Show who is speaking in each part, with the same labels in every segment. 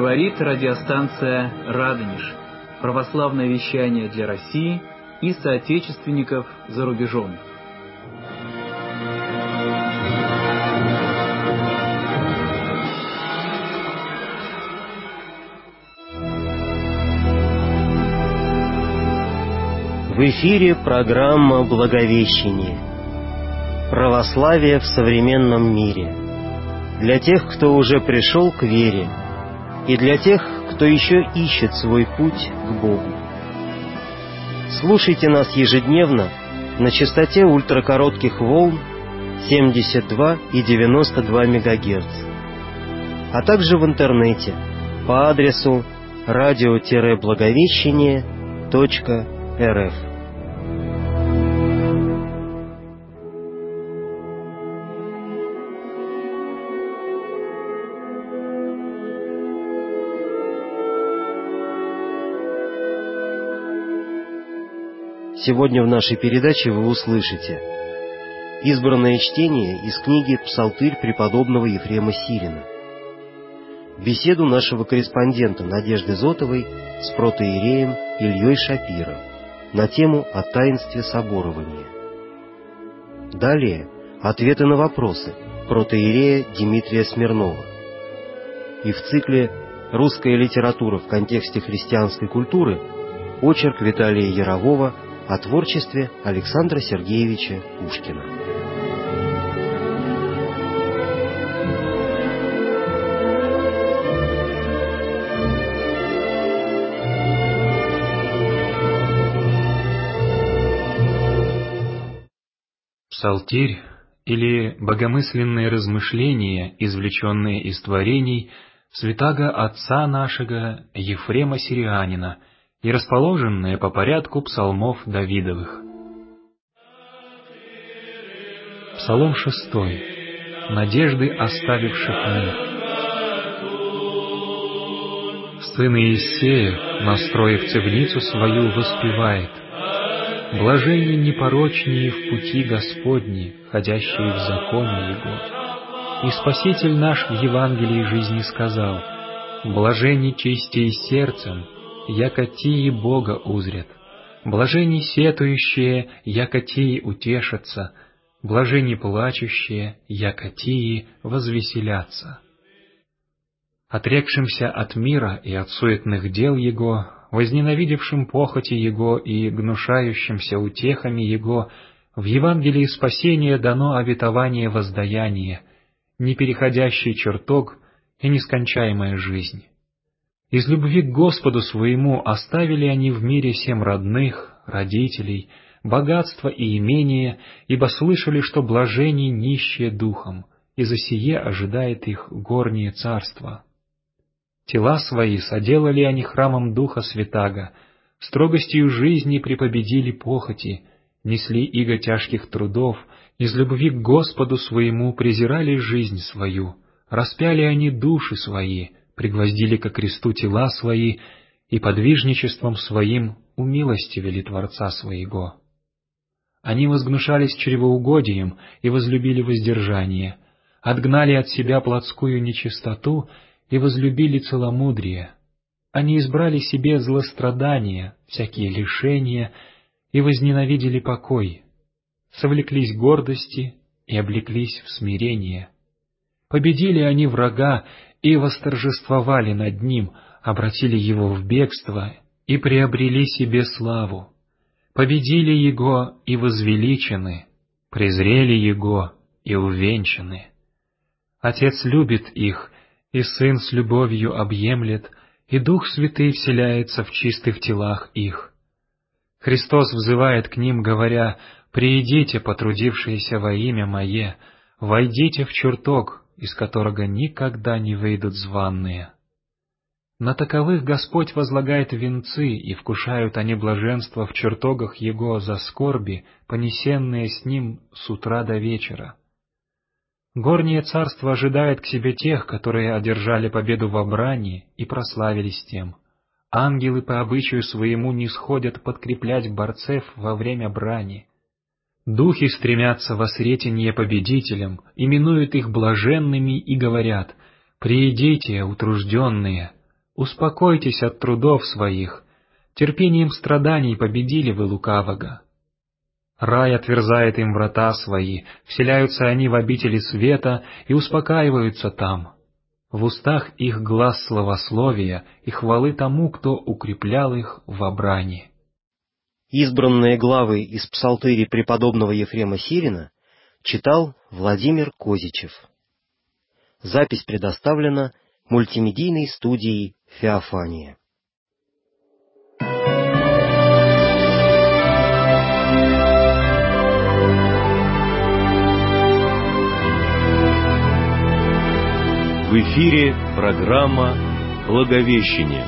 Speaker 1: Говорит радиостанция «Радонеж». Православное вещание для России и соотечественников за рубежом.
Speaker 2: В эфире программа «Благовещение». Православие в современном мире. Для тех, кто уже пришел к вере, и для тех, кто еще ищет свой путь к Богу. Слушайте нас ежедневно на частоте ультракоротких волн 72 и 92 МГц, а также в интернете по адресу radio-благовещение.рф. Сегодня в нашей передаче вы услышите избранное чтение из книги «Псалтырь» преподобного Ефрема Сирина, беседу нашего корреспондента Надежды Зотовой с протоиереем Ильей Шапиро на тему о таинстве соборования. Далее ответы на вопросы протоиерея Дмитрия Смирнова. И в цикле «Русская литература в контексте христианской культуры» очерк Виталия Ярового о творчестве Александра Сергеевича Пушкина.
Speaker 3: Псалтирь или богомысленные размышления, извлеченные из творений святаго отца нашего Ефрема Сирианина и расположенные по порядку псалмов Давидовых. Псалом 6. Надежды оставивших мир. Сын Иессея, настроив цевницу свою, воспевает: блаженни непорочнее в пути Господни, ходящие в законе Его. И Спаситель наш в Евангелии жизни сказал: блаженни чистее сердцем, яко тии Бога узрят, блаженни сетующие, яко тии утешатся, блаженни плачущие, яко тии возвеселятся. Отрекшимся от мира и от суетных дел Его, возненавидевшим похоти Его и гнушающимся утехами Его, в Евангелии спасения дано обетование воздаяния, непереходящий чертог и нескончаемая жизнь. Из любви к Господу своему оставили они в мире семь родных, родителей, богатство и имение, ибо слышали, что блаженней нищие духом, и за сие ожидает их горнее царство. Тела свои соделали они храмом Духа Святаго, строгостью жизни препобедили похоти, несли иго тяжких трудов, из любви к Господу своему презирали жизнь свою, распяли они души свои, пригвоздили ко кресту тела свои и подвижничеством своим умилостивили Творца своего. Они возгнушались чревоугодием и возлюбили воздержание, отгнали от себя плотскую нечистоту и возлюбили целомудрие. Они избрали себе злострадания, всякие лишения, и возненавидели покой, совлеклись гордости и облеклись в смирение. Победили они врага и восторжествовали над ним, обратили его в бегство и приобрели себе славу. Победили его и возвеличены, презрели его и увенчаны. Отец любит их, и Сын с любовью объемлет, и Дух Святый вселяется в чистых телах их. Христос взывает к ним, говоря: «Приидите, потрудившиеся во имя Мое, войдите в чертог, из которого никогда не выйдут званные». На таковых Господь возлагает венцы, и вкушают они блаженство в чертогах Его за скорби, понесенные с Ним с утра до вечера. Горнее царство ожидает к себе тех, которые одержали победу во брани и прославились тем. Ангелы по обычаю своему нисходят подкреплять борцев во время брани. Духи стремятся во сретенье победителям, именуют их блаженными и говорят: «Приидите, утружденные, успокойтесь от трудов своих, терпением страданий победили вы лукавого. Рай отверзает им врата свои, вселяются они в обители света и успокаиваются там. В устах их глас славословия и хвалы тому, кто укреплял их во брани.
Speaker 2: Избранные главы из псалтыри преподобного Ефрема Сирина читал Владимир Козичев. Запись предоставлена мультимедийной студией «Феофания».
Speaker 4: В эфире программа «Благовещение».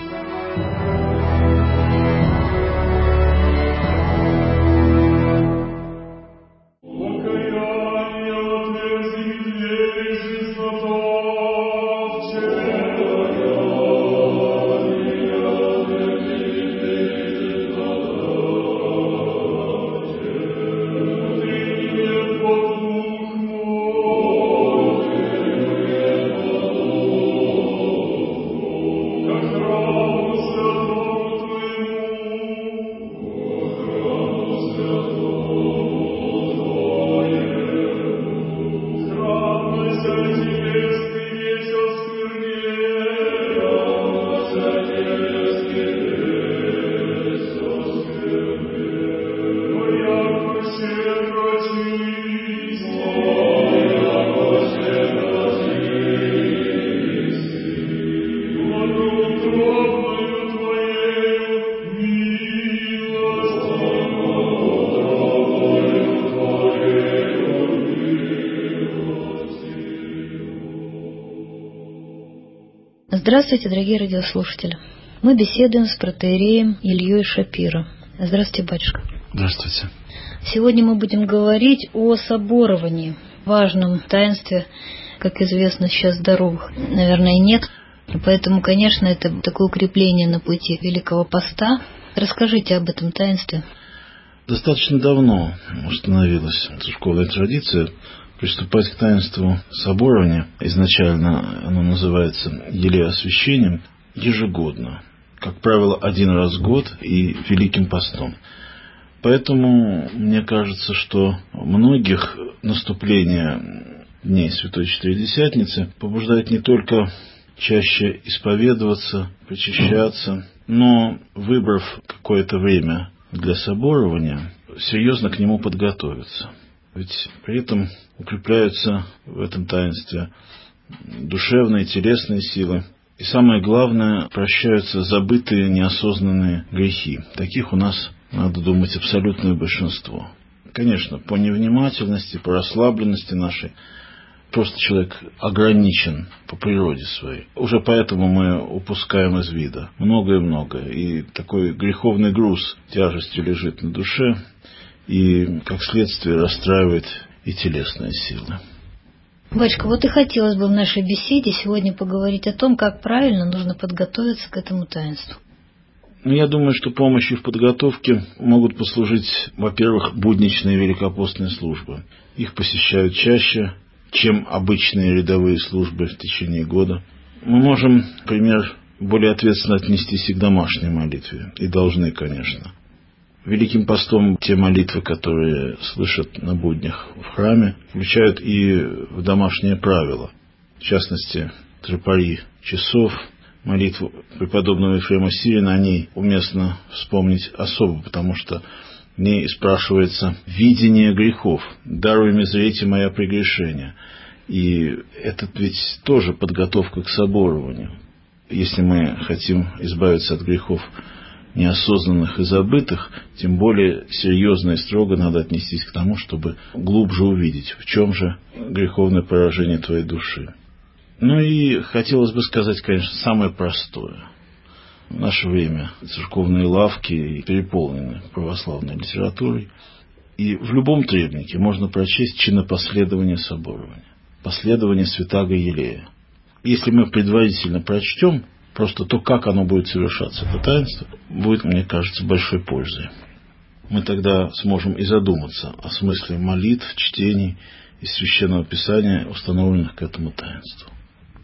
Speaker 5: Здравствуйте, дорогие радиослушатели. Мы беседуем с протоиереем Ильей Шапиро. Здравствуйте, батюшка.
Speaker 6: Здравствуйте.
Speaker 5: Сегодня мы будем говорить о соборовании, важном таинстве, как известно, сейчас здоровых, наверное, нет. Поэтому, конечно, это такое укрепление на пути Великого Поста. Расскажите об этом таинстве.
Speaker 6: Достаточно давно установилась церковная традиция приступать к таинству соборования. Изначально оно называется елеосвящением ежегодно. Как правило, один раз в год и Великим Постом. Поэтому мне кажется, что многих наступление дней Святой Четыредесятницы побуждает не только чаще исповедоваться, причащаться, но, выбрав какое-то время для соборования, серьезно к нему подготовиться. Ведь при этом укрепляются в этом таинстве душевные, телесные силы. И самое главное, прощаются забытые, неосознанные грехи. Таких у нас, надо думать, абсолютное большинство. Конечно, по невнимательности, по расслабленности нашей, просто человек ограничен по природе своей. Уже поэтому мы упускаем из вида многое-многое. И такой греховный груз тяжестью лежит на душе, и, как следствие, расстраивает и телесные силы.
Speaker 5: Батюшка, вот и хотелось бы в нашей беседе сегодня поговорить о том, как правильно нужно подготовиться к этому таинству.
Speaker 6: Я думаю, что помощью в подготовке могут послужить, во-первых, будничные великопостные службы. Их посещают чаще, чем обычные рядовые службы в течение года. Мы можем, например, более ответственно отнестись и к домашней молитве. И должны, конечно. Великим Постом те молитвы, которые слышат на буднях в храме, включают и в домашние правила. В частности, тропари часов, молитву преподобного Ефрема Сирина, о ней уместно вспомнить особо, потому что в ней спрашивается видение грехов. «Даруй мне зрите моя прегрешения». И это ведь тоже подготовка к соборованию. Если мы хотим избавиться от грехов неосознанных и забытых, тем более серьезно и строго надо отнестись к тому, чтобы глубже увидеть, в чем же греховное поражение твоей души. Ну и хотелось бы сказать, конечно, самое простое. В наше время церковные лавки переполнены православной литературой, и в любом требнике можно прочесть чинопоследование соборования, последование святаго Елея. Если мы предварительно прочтем просто то, как оно будет совершаться, это таинство, будет, мне кажется, большой пользой. Мы тогда сможем и задуматься о смысле молитв, чтений из Священного Писания, установленных к этому таинству.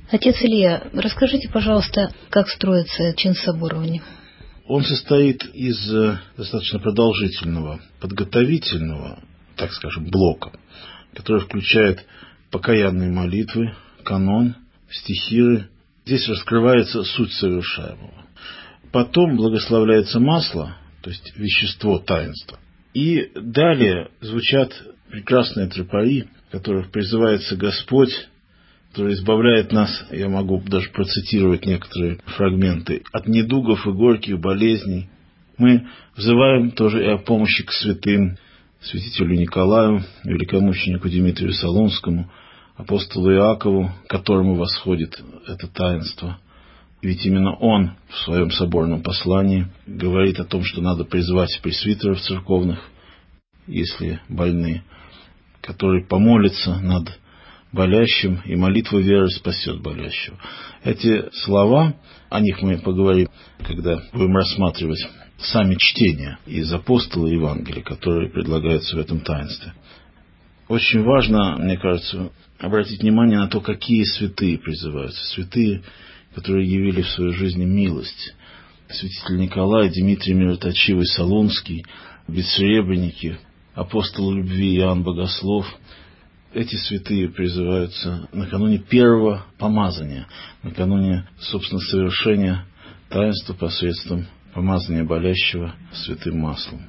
Speaker 5: Отец Илья, расскажите, пожалуйста, как строится чин соборования?
Speaker 6: Он состоит из достаточно продолжительного, подготовительного, так скажем, блока, который включает покаянные молитвы, канон, стихиры. Здесь раскрывается суть совершаемого. Потом благословляется масло, то есть вещество таинства. И далее звучат прекрасные тропари, в которых призывается Господь, который избавляет нас, я могу даже процитировать некоторые фрагменты, от недугов и горьких болезней. Мы взываем тоже и о помощи к святым, святителю Николаю, великомученику Дмитрию Солунскому, апостолу Иакову, к которому восходит это таинство. Ведь именно он в своем соборном послании говорит о том, что надо призвать пресвитеров церковных, если больны, которые помолятся над болящим, и молитва веры спасет болящего. Эти слова, о них мы поговорим, когда будем рассматривать сами чтения из апостола и Евангелия, которые предлагаются в этом таинстве. Очень важно, мне кажется, обратить внимание на то, какие святые призываются. Святые, которые явили в своей жизни милость. Святитель Николай, Дмитрий Мироточивый Солунский, бессребреники, апостол любви Иоанн Богослов. Эти святые призываются накануне первого помазания, накануне, собственно, совершения таинства посредством помазания болящего святым маслом.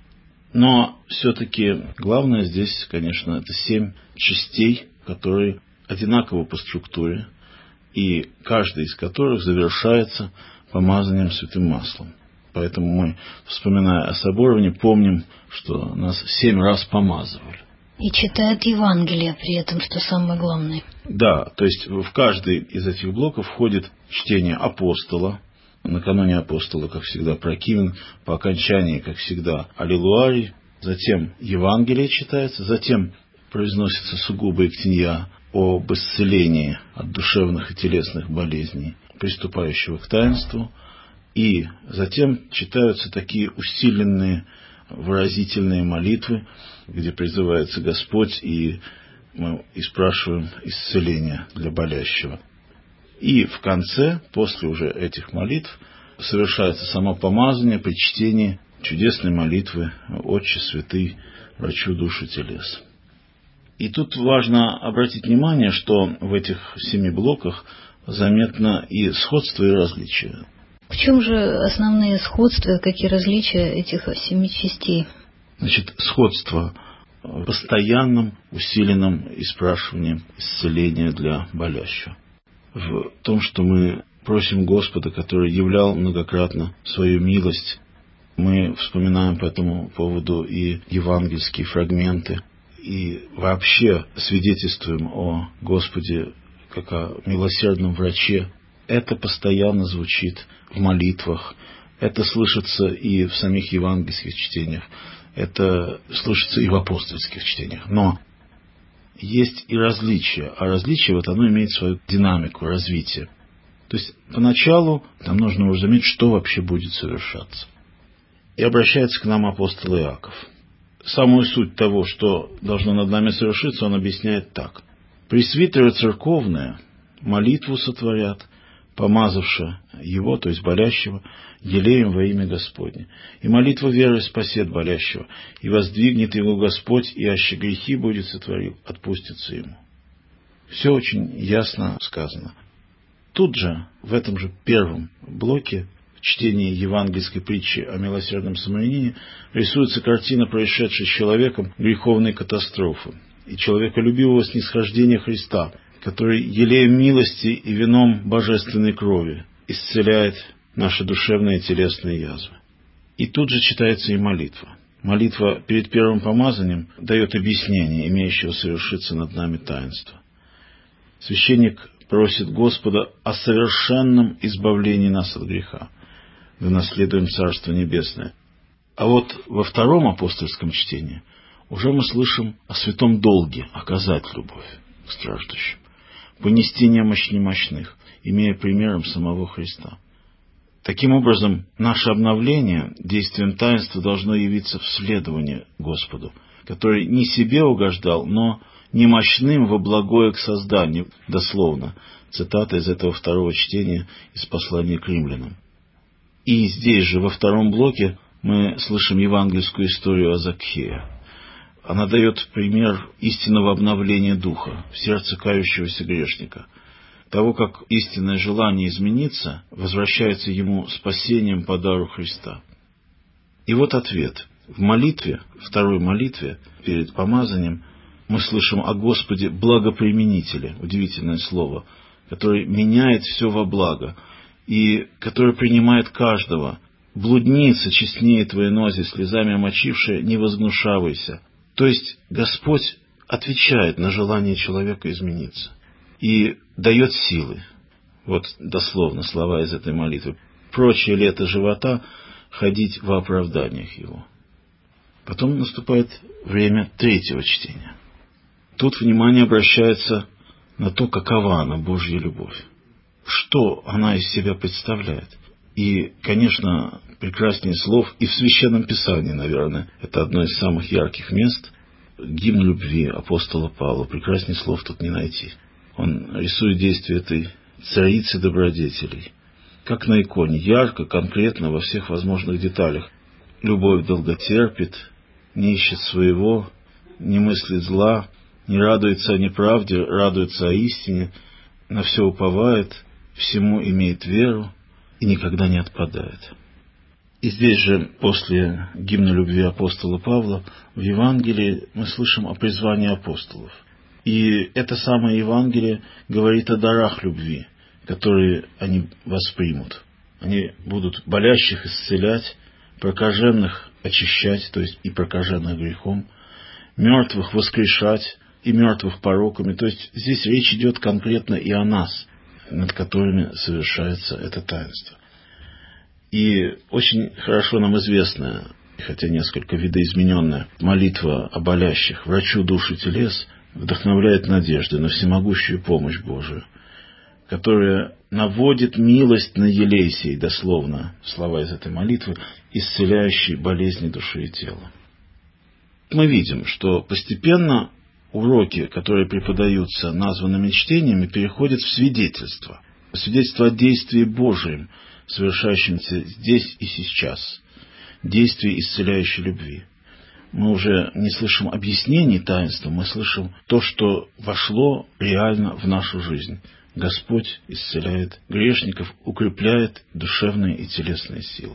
Speaker 6: Но все-таки главное здесь, конечно, это 7 частей, которые одинаковы по структуре, и каждая из которых завершается помазанием святым маслом. Поэтому мы, вспоминая о соборовании, помним, что нас 7 раз помазывали.
Speaker 5: И читают Евангелие при этом, что самое главное.
Speaker 6: Да, то есть в каждый из этих блоков входит чтение апостола. Накануне апостола, как всегда, прокимен, по окончании, как всегда, аллилуарий. Затем Евангелие читается, затем произносится сугубо иктинья об исцелении от душевных и телесных болезней, приступающего к таинству. И затем читаются такие усиленные выразительные молитвы, где призывается Господь, и мы и спрашиваем исцеления для болящего. И в конце, после уже этих молитв, совершается само помазание при чтении чудесной молитвы «Отче святый, врачу душ и телес». И тут важно обратить внимание, что в этих 7 блоках заметно и сходство, и различия.
Speaker 5: В чем же основные сходства, какие различия этих 7 частей?
Speaker 6: Значит, сходство в постоянном усиленном испрашивании исцеления для болящего. В том, что мы просим Господа, который являл многократно свою милость. Мы вспоминаем по этому поводу и евангельские фрагменты, и вообще свидетельствуем о Господе как о милосердном враче. Это постоянно звучит в молитвах, это слышится и в самих евангельских чтениях, это слышится и в апостольских чтениях. Но есть и различия, а различие вот оно имеет свою динамику, развитие. То есть поначалу нам нужно уже заметить, что вообще будет совершаться. И обращается к нам апостол Иаков. Самую суть того, что должно над нами совершиться, он объясняет так. «Пресвитеры церковные молитву сотворят, помазавши его, то есть болящего, елеем во имя Господне. И молитва веры спасет болящего, и воздвигнет его Господь, и аще грехи будет сотворил, отпустится ему». Все очень ясно сказано. Тут же, в этом же первом блоке, в чтении евангельской притчи о милосердном самарянине, рисуется картина, происшедшей с человеком греховной катастрофы и человеколюбивого снисхождения Христа, который елеем милости и вином божественной крови исцеляет наши душевные и телесные язвы. И тут же читается и молитва. Молитва перед первым помазанием дает объяснение имеющего совершиться над нами таинства. Священник просит Господа о совершенном избавлении нас от греха, да наследуем Царство Небесное. А вот во втором апостольском чтении уже мы слышим о святом долге оказать любовь к страждущим, понести немощь немощных, имея примером самого Христа. Таким образом, наше обновление действием таинства должно явиться в следовании Господу, который не себе угождал, но немощным во благое к созданию, дословно, цитата из этого второго чтения из послания к римлянам. И здесь же, во втором блоке, мы слышим евангельскую историю о Закхее. Она дает пример истинного обновления духа в сердце кающегося грешника, того, как истинное желание измениться возвращается ему спасением по дару Христа. И вот ответ. В молитве, второй молитве, перед помазанием, мы слышим о Господе благоприменителе, удивительное слово, который меняет все во благо, и который принимает каждого. Блудница честнее твоей нози, слезами омочившая, не возгнушавайся. То есть Господь отвечает на желание человека измениться и дает силы. Вот дословно слова из этой молитвы. «Прочее лето живота ходить во оправданиях его». Потом наступает время третьего чтения. Тут внимание обращается на то, какова она, Божья любовь. Что она из себя представляет. И, конечно, прекраснее слов и в Священном Писании, наверное, это одно из самых ярких мест. Гимн любви апостола Павла. Прекраснее слов тут не найти. Он рисует действие этой царицы добродетелей. Как на иконе, ярко, конкретно, во всех возможных деталях. Любовь долготерпит, не ищет своего, не мыслит зла, не радуется о неправде, радуется о истине, на все уповает, всему имеет веру и никогда не отпадает. И здесь же, после гимна любви апостола Павла, в Евангелии мы слышим о призвании апостолов. И это самое Евангелие говорит о дарах любви, которые они воспримут. Они будут болящих исцелять, прокаженных очищать, то есть и прокаженных грехом, мертвых воскрешать и мертвых пороками. То есть здесь речь идет конкретно и о нас, над которыми совершается это таинство. И очень хорошо нам известная, хотя несколько видоизмененная, молитва о болящих, врачу душ и телес, вдохновляет надежды на всемогущую помощь Божию, которая наводит милость на Елейсей, дословно слова из этой молитвы, исцеляющей болезни души и тела. Мы видим, что постепенно уроки, которые преподаются названными чтениями, переходят в свидетельство. Свидетельство о действии Божьем, совершающемся здесь и сейчас. Действие исцеляющей любви. Мы уже не слышим объяснений таинства, мы слышим то, что вошло реально в нашу жизнь. Господь исцеляет грешников, укрепляет душевные и телесные силы.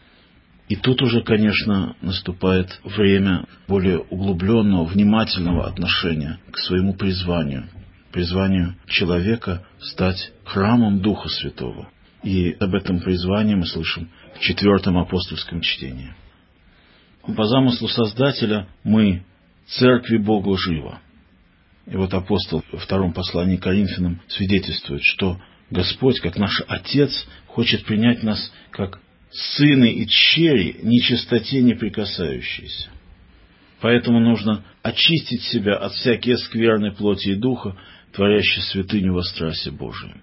Speaker 6: И тут уже, конечно, наступает время более углубленного, внимательного отношения к своему призванию. Призванию человека стать храмом Духа Святого. И об этом призвании мы слышим в 4 апостольском чтении. По замыслу Создателя мы церкви Богу живо. И вот апостол во 2 послании к Коринфянам свидетельствует, что Господь, как наш Отец, хочет принять нас как сыны и дщери, нечистоте не прикасающиеся. Поэтому нужно очистить себя от всякой скверной плоти и духа, творящей святыню во страсе Божием.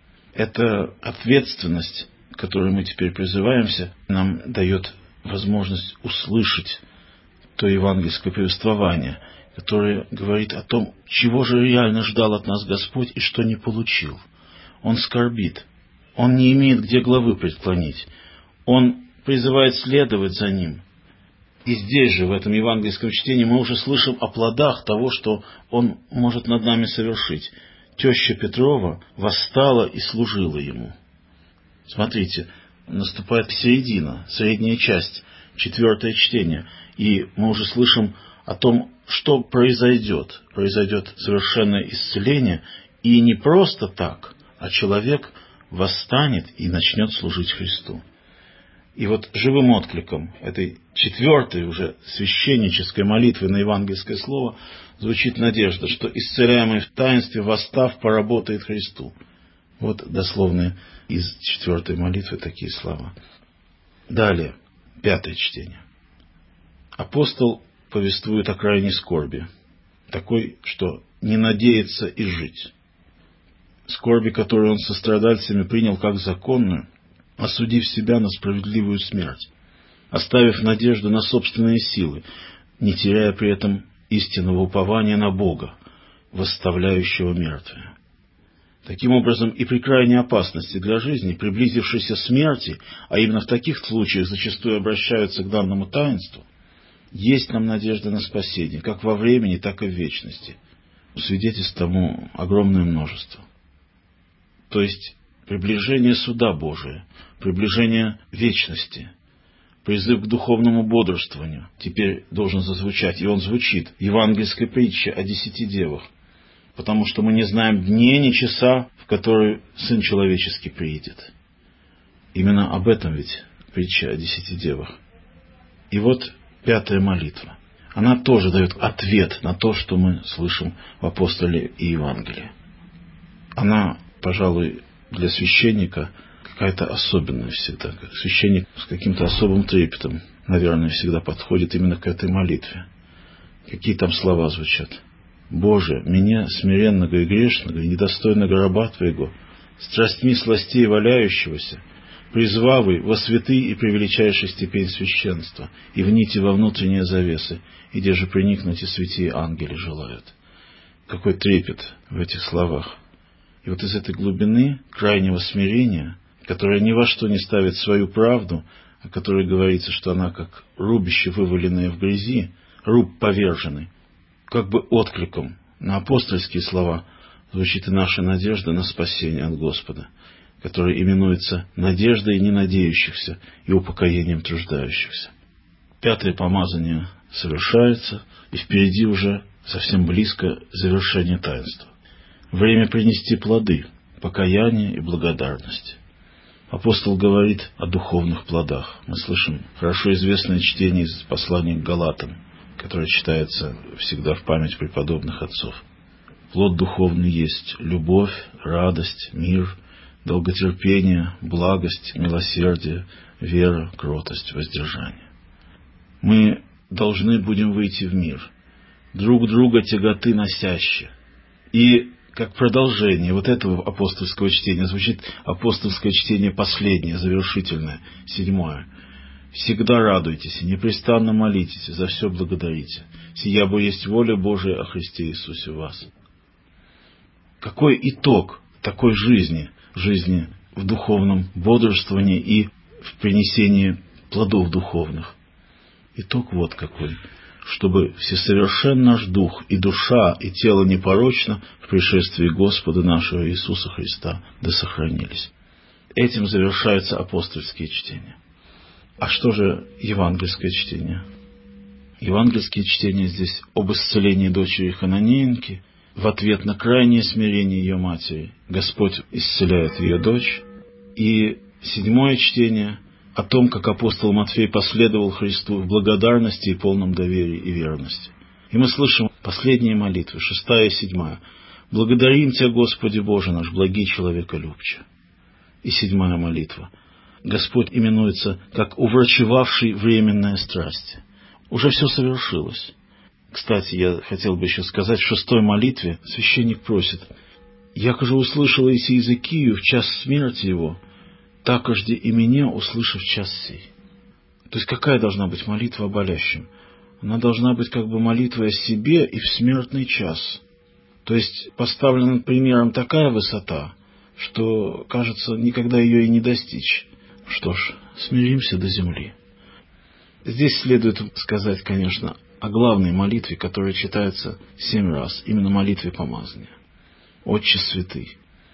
Speaker 6: Эта ответственность, к которой мы теперь призываемся, нам дает возможность услышать то евангельское повествование, которое говорит о том, чего же реально ждал от нас Господь и что не получил. Он скорбит, Он не имеет где главы преклонить, Он призывает следовать за Ним. И здесь же, в этом евангельском чтении, мы уже слышим о плодах того, что Он может над нами совершить. Теща Петрова восстала и служила Ему. Смотрите, наступает середина, средняя часть, 4 чтение, и мы уже слышим о том, что произойдет. Произойдет совершенное исцеление, и не просто так, а человек восстанет и начнет служить Христу. И вот живым откликом этой 4 уже священнической молитвы на евангельское слово звучит надежда, что исцеляемый в таинстве, восстав, поработает Христу. Вот дословные из 4 молитвы такие слова. Далее, 5 чтение. Апостол повествует о крайней скорби, такой, что не надеется и жить. Скорби, которую он со страдальцами принял как законную, осудив себя на справедливую смерть, оставив надежду на собственные силы, не теряя при этом истинного упования на Бога, восставляющего мертвые. Таким образом, и при крайней опасности для жизни, приблизившейся смерти, а именно в таких случаях зачастую обращаются к данному таинству, есть нам надежда на спасение, как во времени, так и в вечности. Свидетельств тому огромное множество. То есть приближение суда Божия, приближение вечности, призыв к духовному бодрствованию теперь должен зазвучать, и он звучит в евангельской притче о 10 девах, потому что мы не знаем дней, ни часа, в который Сын Человеческий приедет. Именно об этом ведь притча о 10 девах. И вот 5-я молитва. Она тоже дает ответ на то, что мы слышим в апостоле и Евангелии. Она, пожалуй, для священника какая-то особенная всегда. Священник с каким-то особым трепетом, наверное, всегда подходит именно к этой молитве. Какие там слова звучат? «Боже, меня, смиренного и грешного, и недостойного раба Твоего, страстьми сластей валяющегося, призвавый во святые и превеличайшей степень священства, и вните во внутренние завесы, и где же приникнуть и святые ангели желают». Какой трепет в этих словах. И вот из этой глубины крайнего смирения, которое ни во что не ставит свою правду, о которой говорится, что она как рубище, вываленное в грязи, руб поверженный, как бы откликом на апостольские слова звучит и наша надежда на спасение от Господа, которая именуется надеждой ненадеющихся и упокоением труждающихся. 5-е помазание совершается, и впереди уже совсем близко завершение таинства. Время принести плоды, покаяние и благодарность. Апостол говорит о духовных плодах. Мы слышим хорошо известное чтение из послания к Галатам, которое читается всегда в память преподобных отцов. Плод духовный есть любовь, радость, мир, долготерпение, благость, милосердие, вера, кротость, воздержание. Мы должны будем выйти в мир, друг друга тяготы носяще. И как продолжение вот этого апостольского чтения звучит апостольское чтение последнее, завершительное, 7-е. «Всегда радуйтесь и непрестанно молитесь, за все благодарите. Сия бо есть воля Божия о Христе Иисусе в вас». Какой итог такой жизни в духовном бодрствовании и в принесении плодов духовных? Итог вот какой. Чтобы всесовершен наш дух и душа, и тело непорочно в пришествии Господа нашего Иисуса Христа да сохранились. Этим завершаются апостольские чтения. А что же евангельское чтение? Евангельские чтения здесь об исцелении дочери Хананеенки. В ответ на крайнее смирение ее матери Господь исцеляет ее дочь. И 7-е чтение о том, как апостол Матфей последовал Христу в благодарности и полном доверии и верности. И мы слышим последние молитвы, 6-я и 7-я. «Благодарим Тебя, Господи Боже наш, благий человеколюбче». И 7-я молитва. Господь именуется как уврачевавший временная страсть. Уже все совершилось. Кстати, я хотел бы еще сказать, в 6-й молитве священник просит: «Яко же услышал Иси Иезекию в час смерти его, такожде и меня услышав час сей». То есть какая должна быть молитва о болящем? Она должна быть как бы молитвой о себе и в смертный час. То есть поставлена примером такая высота, что, кажется, никогда ее и не достичь. Что ж, смиримся до земли. Здесь следует сказать, конечно, о главной молитве, которая читается 7 раз, именно молитве помазания. «Отче святый».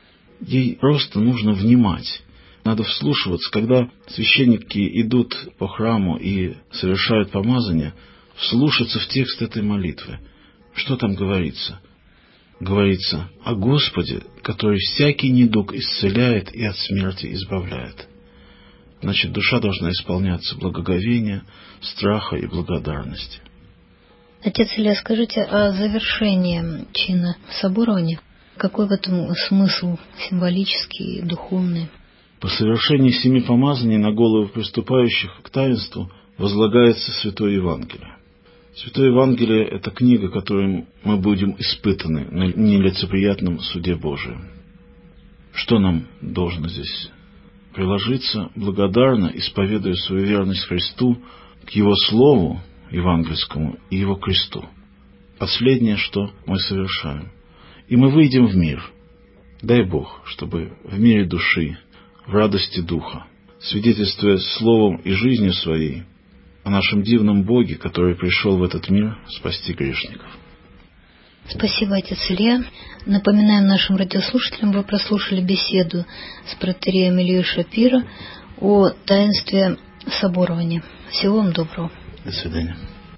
Speaker 6: Ей просто нужно внимать. Надо вслушиваться, когда священники идут по храму и совершают помазание, вслушаться в текст этой молитвы. Что там говорится? Говорится о Господе, который всякий недуг исцеляет и от смерти избавляет. Значит, душа должна исполняться благоговения, страха и благодарности.
Speaker 5: Отец Илья, скажите, о завершении чина соборования. Какой в этом смысл символический и духовный?
Speaker 6: По совершении 7 помазаний на головы приступающих к таинству возлагается Святое Евангелие. Святое Евангелие – это книга, которой мы будем испытаны на нелицеприятном суде Божием. Что нам должно здесь? Приложиться благодарно, исповедуя свою верность Христу, к Его Слову евангельскому и Его кресту. Последнее, что мы совершаем. И мы выйдем в мир. Дай Бог, чтобы в мире души, в радости духа, свидетельствуя словом и жизнью своей о нашем дивном Боге, который пришел в этот мир спасти грешников.
Speaker 5: Спасибо, отец Илья. Напоминаем нашим радиослушателям, вы прослушали беседу с протоиереем Ильей Шапиро о таинстве соборования. Всего вам доброго.
Speaker 6: До свидания.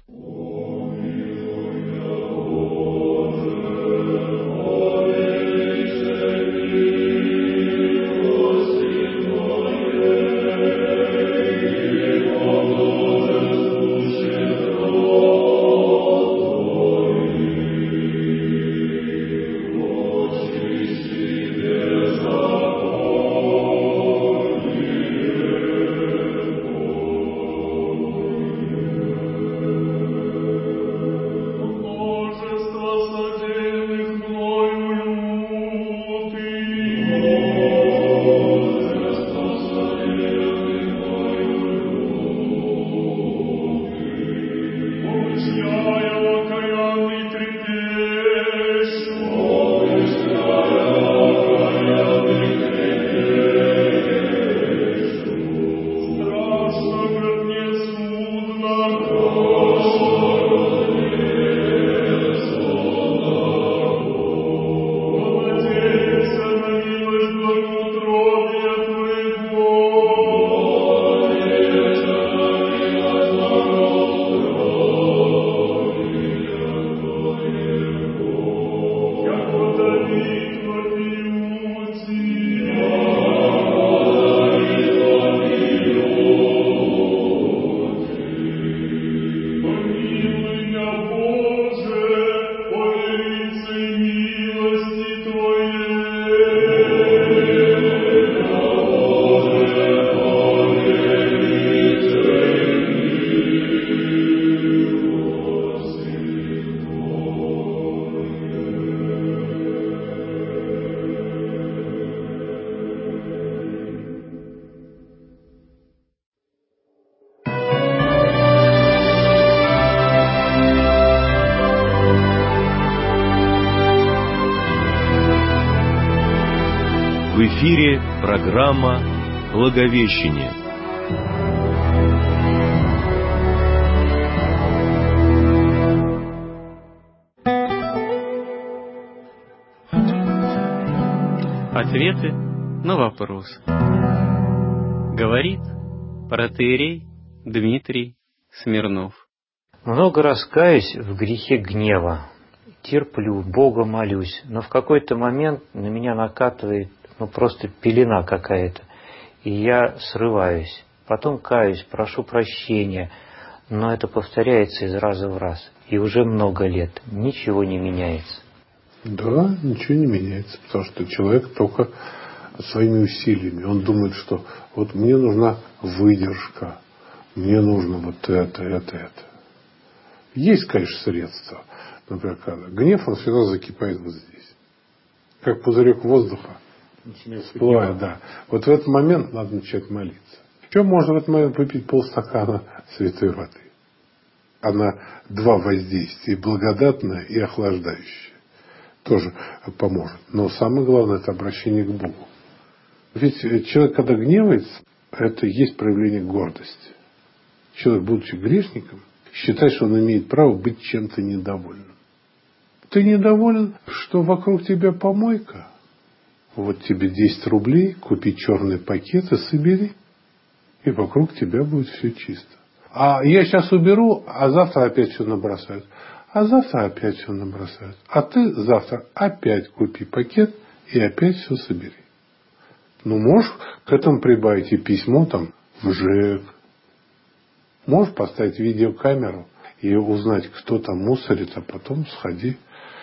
Speaker 4: В эфире программа «Благовещение».
Speaker 7: Ответы на вопросы. Говорит протоиерей Дмитрий Смирнов.
Speaker 8: Много раз каюсь в грехе гнева, терплю, Бога молюсь, но в какой-то момент на меня накатывает просто пелена какая-то, и я срываюсь. Потом каюсь, прошу прощения, но это повторяется из раза в раз. И уже много лет ничего не меняется.
Speaker 9: Да, ничего не меняется, потому что человек только своими усилиями. Он думает, что вот мне нужна выдержка, мне нужно вот это. Есть, конечно, средства. Например, когда гнев, он всегда закипает вот здесь. Как пузырек воздуха. Всплывает, да. Вот в этот момент надо начать молиться. Еще можно в этот момент выпить полстакана святой воды. Она два воздействия, и благодатное, и охлаждающее. Тоже поможет. Но самое главное, это обращение к Богу. Ведь человек, когда гневается, это есть проявление гордости. Человек, будучи грешником, считает, что он имеет право быть чем-то недовольным. Ты недоволен, что вокруг тебя помойка? Вот тебе 10 рублей, купи черный пакет и собери. И вокруг тебя будет все чисто. А я сейчас уберу, а завтра опять все набросают. А завтра опять все набросают. А ты завтра опять купи пакет и опять все собери. Ну, можешь к этому прибавить и письмо там в ЖЭК. Можешь поставить видеокамеру и узнать, кто там мусорит, а потом сходи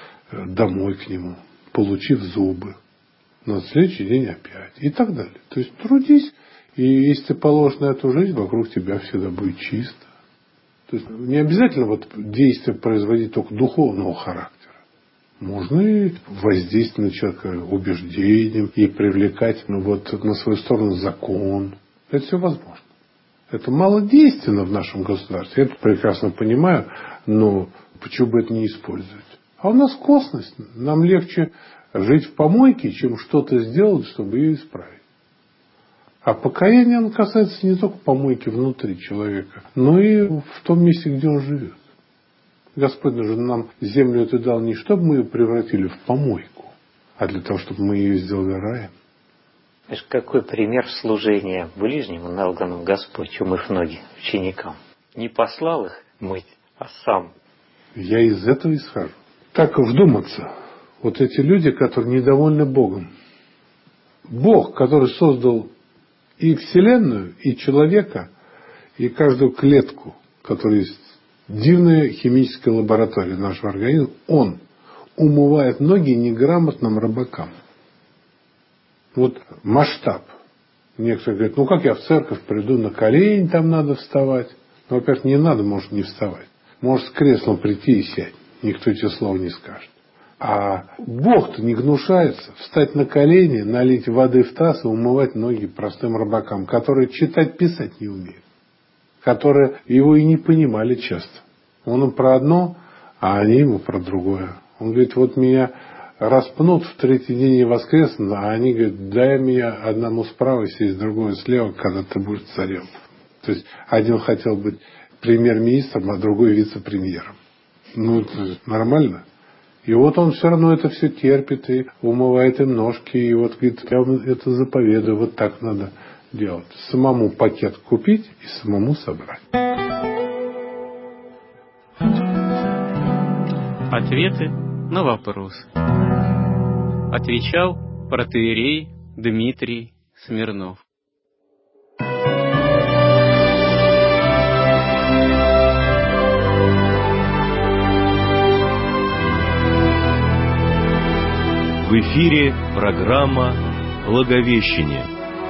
Speaker 9: домой к нему, получив зубы. На следующий день опять. И так далее. То есть трудись, и если ты положишь на эту жизнь, вокруг тебя всегда будет чисто. То есть не обязательно вот действия производить только духовного характера. Можно и воздействовать на человека убеждением и привлекать на свою сторону закон. Это все возможно. Это малодейственно в нашем государстве. Я это прекрасно понимаю, но почему бы это не использовать? А у нас косность. Нам легче жить в помойке, чем что-то сделать, чтобы ее исправить. А покаяние, оно касается не только помойки внутри человека, но и в том месте, где он живет. Господь же нам землю эту дал не чтобы мы ее превратили в помойку, а для того, чтобы мы ее сделали раем.
Speaker 8: Знаешь, какой пример служения ближнему дал нам Господь, умыв ноги ученикам. Не послал их мыть, а сам.
Speaker 9: Я из этого исхожу. Так вдуматься. Вот эти люди, которые недовольны Богом. Бог, который создал и Вселенную, и человека, и каждую клетку, которая есть дивная химическая лаборатория нашего организма, Он умывает ноги неграмотным рыбакам. Вот масштаб. Некоторые говорят, как я в церковь приду, на колени там надо вставать. Ну, во-первых, не надо, может, не вставать. Можешь с креслом прийти и сядь. Никто тебе слова не скажет. А Бог-то не гнушается встать на колени, налить воды в таз и умывать ноги простым рыбакам, которые читать, писать не умеют. Которые его и не понимали часто. Он им про одно, а они ему про другое. Он говорит, вот меня распнут в третий день и воскреснут, а они говорят, дай меня одному справа сесть, другому слева, когда ты будешь царем. То есть один хотел быть премьер-министром, а другой вице-премьером. Это нормально. И вот он все равно это все терпит и умывает им ножки. И вот говорит, я вам это заповедую, вот так надо делать. Самому пакет купить и самому собрать.
Speaker 7: Ответы на вопрос. Отвечал протоиерей Дмитрий Смирнов.
Speaker 4: В эфире программа «Благовещение».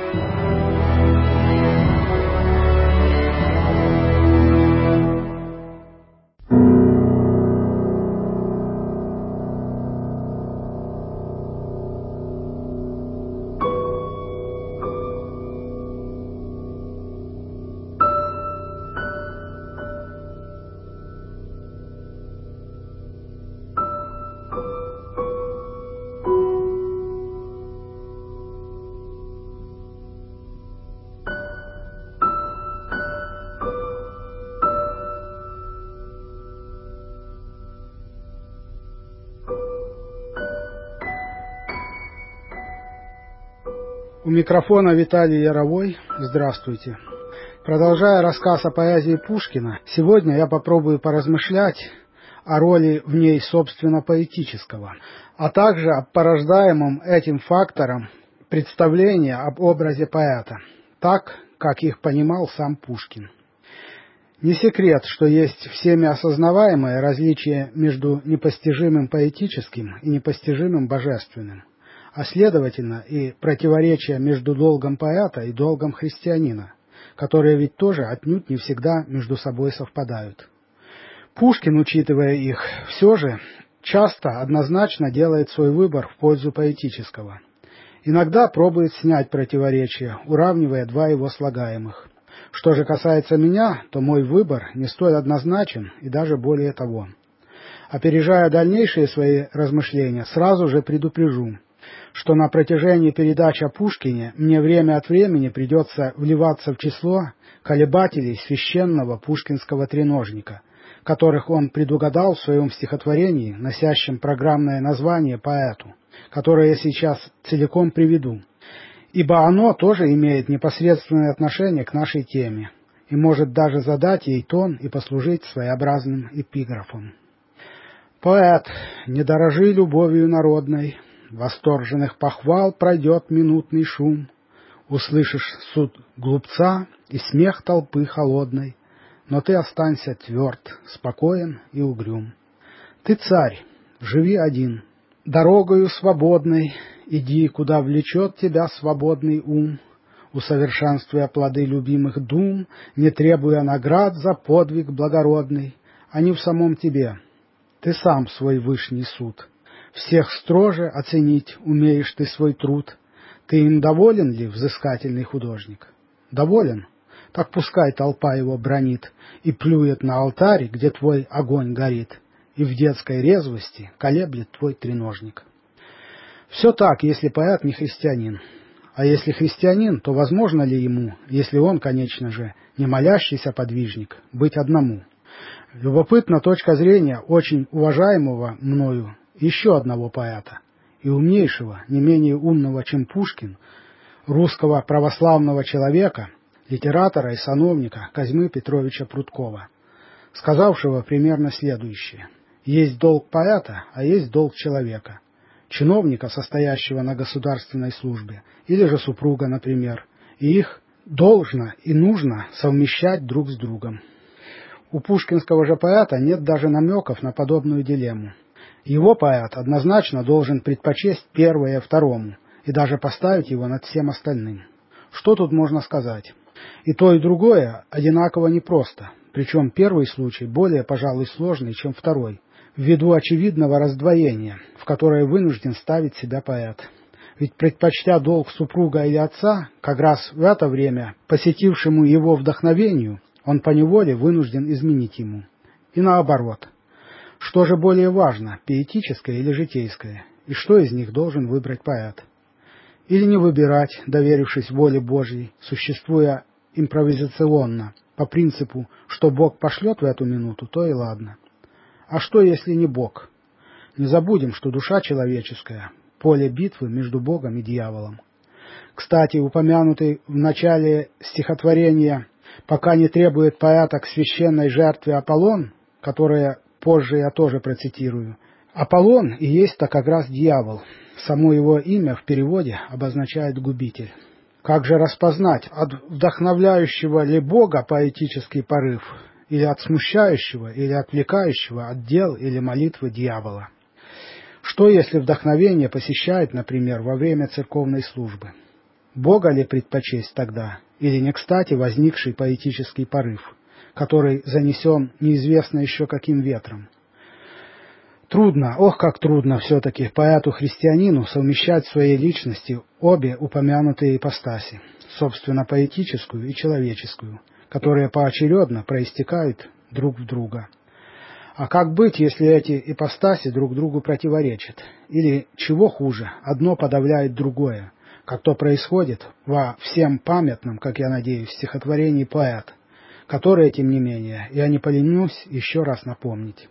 Speaker 10: У микрофона Виталий Яровой. Здравствуйте. Продолжая рассказ о поэзии Пушкина, сегодня я попробую поразмышлять о роли в ней собственно поэтического, а также о порождаемом этим фактором представления об образе поэта, так, как их понимал сам Пушкин. Не секрет, что есть всеми осознаваемое различие между непостижимым поэтическим и непостижимым божественным, а следовательно и противоречие между долгом поэта и долгом христианина, которые ведь тоже отнюдь не всегда между собой совпадают. Пушкин, учитывая их, все же часто однозначно делает свой выбор в пользу поэтического. Иногда пробует снять противоречия, уравнивая два его слагаемых. Что же касается меня, то мой выбор не столь однозначен и даже более того. Опережая дальнейшие свои размышления, сразу же предупрежу, что на протяжении передач о Пушкине мне время от времени придется вливаться в число колебателей священного пушкинского треножника, которых он предугадал в своем стихотворении, носящем программное название «Поэту», которое я сейчас целиком приведу, ибо оно тоже имеет непосредственное отношение к нашей теме и может даже задать ей тон и послужить своеобразным эпиграфом. «Поэт, не дорожи любовью народной, восторженных похвал пройдет минутный шум, услышишь суд глупца и смех толпы холодной, но ты останься тверд, спокоен и угрюм. Ты царь, живи один, дорогою свободной иди, куда влечет тебя свободный ум, усовершенствуя плоды любимых дум, не требуя наград за подвиг благородный, они в самом тебе, ты сам свой вышний суд. Всех строже оценить умеешь ты свой труд. Ты им доволен ли, взыскательный художник? Доволен? Так пускай толпа его бранит и плюет на алтарь, где твой огонь горит, и в детской резвости колеблет твой треножник. Все так, если поэт не христианин. А если христианин, то возможно ли ему, если он, конечно же, не молящийся подвижник, быть одному? Любопытна точка зрения очень уважаемого мною еще одного поэта и умнейшего, не менее умного, чем Пушкин, русского православного человека, литератора и сановника Козьмы Петровича Прудкова, сказавшего примерно следующее: «Есть долг поэта, а есть долг человека, чиновника, состоящего на государственной службе, или же супруга, например, и их должно и нужно совмещать друг с другом». У пушкинского же поэта нет даже намеков на подобную дилемму. Его поэт однозначно должен предпочесть первое второму и даже поставить его над всем остальным. Что тут можно сказать? И то, и другое одинаково непросто, причем первый случай более, пожалуй, сложный, чем второй, ввиду очевидного раздвоения, в которое вынужден ставить себя поэт. Ведь, предпочтя долг супруга или отца, как раз в это время посетившему его вдохновению, он поневоле вынужден изменить ему. И наоборот. Что же более важно, поэтическое или житейское, и что из них должен выбрать поэт? Или не выбирать, доверившись воле Божьей, существуя импровизационно, по принципу, что Бог пошлет в эту минуту, то и ладно. А что, если не Бог? Не забудем, что душа человеческая — поле битвы между Богом и дьяволом. Кстати, упомянутый в начале стихотворения «Пока не требует поэта к священной жертве Аполлон», которое позже я тоже процитирую, Аполлон и есть-то как раз дьявол. Само его имя в переводе обозначает «губитель». Как же распознать, от вдохновляющего ли Бога поэтический порыв, или от смущающего, или отвлекающего от дел или молитвы дьявола? Что, если вдохновение посещает, например, во время церковной службы? Бога ли предпочесть тогда, или не кстати возникший поэтический порыв, который занесен неизвестно еще каким ветром? Трудно, ох, как трудно все-таки поэту-христианину совмещать в своей личности обе упомянутые ипостаси, собственно, поэтическую и человеческую, которые поочередно проистекают друг в друга. А как быть, если эти ипостаси друг другу противоречат? Или, чего хуже, одно подавляет другое, как то происходит во всем памятном, как я надеюсь, стихотворении «Поэт», которое, тем не менее, я не поленюсь еще раз напомнить.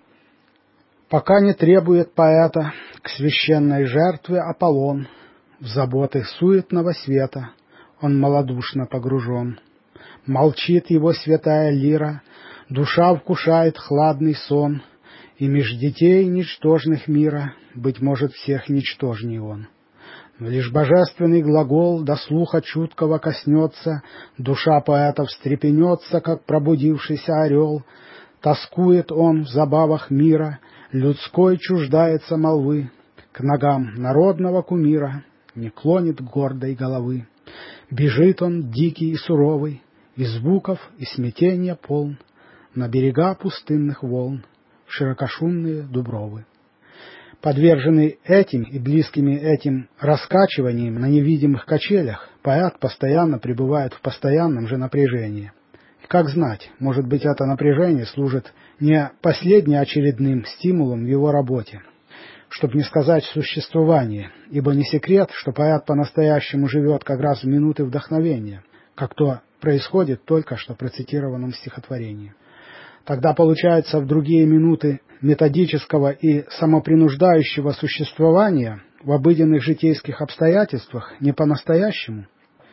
Speaker 10: Пока не требует поэта к священной жертве Аполлон, в заботы суетного света он малодушно погружен. Молчит его святая лира, душа вкушает хладный сон, и меж детей ничтожных мира, быть может, всех ничтожней он. Но лишь божественный глагол до слуха чуткого коснется, душа поэта встрепенется, как пробудившийся орел, тоскует он в забавах мира, людской чуждается молвы, к ногам народного кумира не клонит гордой головы. Бежит он, дикий и суровый, и звуков, и смятения полн, на берега пустынных волн, в широкошумные дубровы. Подверженный этим и близкими этим раскачиваниям на невидимых качелях, поэт постоянно пребывает в постоянном же напряжении. Как знать, может быть, это напряжение служит не последнеочередным стимулом в его работе, чтобы не сказать существовании, ибо не секрет, что поэт по-настоящему живет как раз в минуты вдохновения, как то происходит только что процитированном стихотворении. Тогда, получается, в другие минуты методического и самопринуждающего существования в обыденных житейских обстоятельствах не по-настоящему?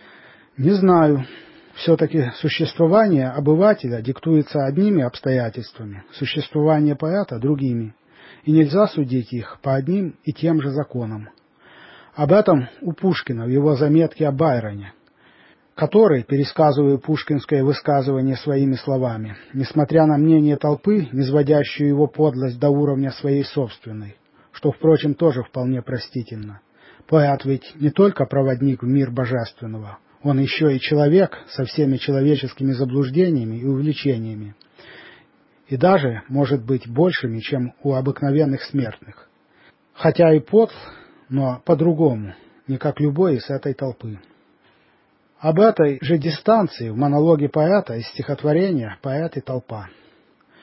Speaker 10: Не знаю. Все-таки существование обывателя диктуется одними обстоятельствами, существование поэта – другими, и нельзя судить их по одним и тем же законам. Об этом у Пушкина в его заметке о Байроне, который, пересказывая пушкинское высказывание своими словами, несмотря на мнение толпы, низводящую его подлость до уровня своей собственной, что, впрочем, тоже вполне простительно. Поэт ведь не только проводник в мир божественного, он еще и человек со всеми человеческими заблуждениями и увлечениями, и даже, может быть, большими, чем у обыкновенных смертных. Хотя и подл, но по-другому, не как любой из этой толпы. Об этой же дистанции в монологе поэта из стихотворения «Поэт и толпа».